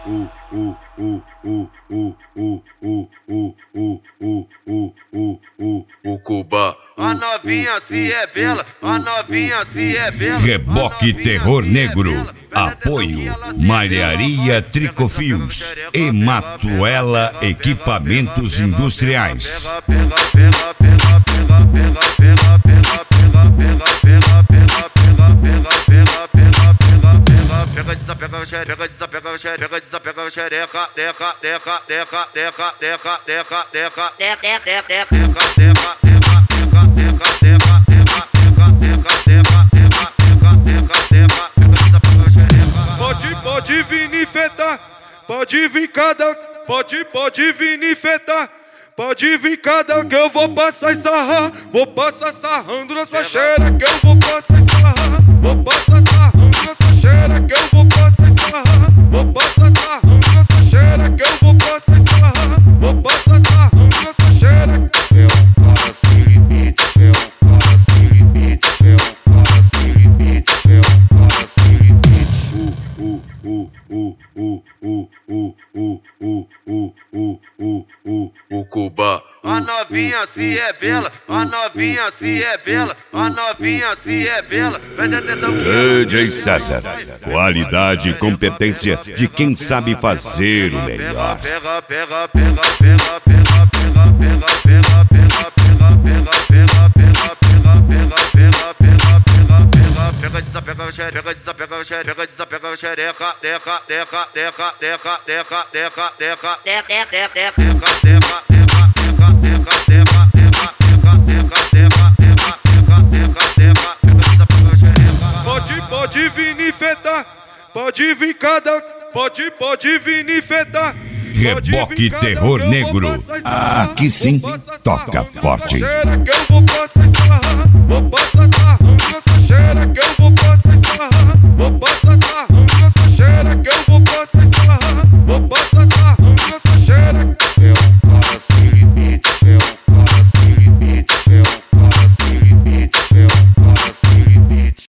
O Cuba. A novinha se revela, a novinha se revela. Reboque Terror Negro. Apoio Malharia Tricofios e Matuela Equipamentos Industriais. Pega desapega xereca, desapega xereca, desapega xereca, teca, teca, teca, teca, teca, teca, teca, teca, teca, teca. Pode vir infetar, pode vir cada, pode vir infetar, pode vir cada que eu vou passar e sarrar, vou passar sarrando nas faixeiras que eu vou passar e sarrar, vou passar sarrando nas faixeiras que eu vou passar e sarrar, vou passar sarrando nas faixeiras que eu vou passar e sarrar, vou passar sarrando nas faixeiras. É um cara sem limite, é um cara sem limite, é um cara sem limite, é um cara sem limite. O Cuba. A novinha se revela, a novinha se revela, a novinha se revela. Presta atenção. DJ César, qualidade e competência de quem sabe fazer o melhor. Pega, pega, pega, pega, pega, pega, pega, pega, pega, pega, pega, pega, pega, pega, pega, desapega xereca, desapega xereca, desapega xereca, teca, teca, teca, teca, teca, teca, teca, teca, teca, teca. Pode vir infetar, pode vir cada, pode vir infetar. Reboque Terror Negro. Aqui sim, toca forte. Que eu vou passar e sarrar, vou passar sarrando.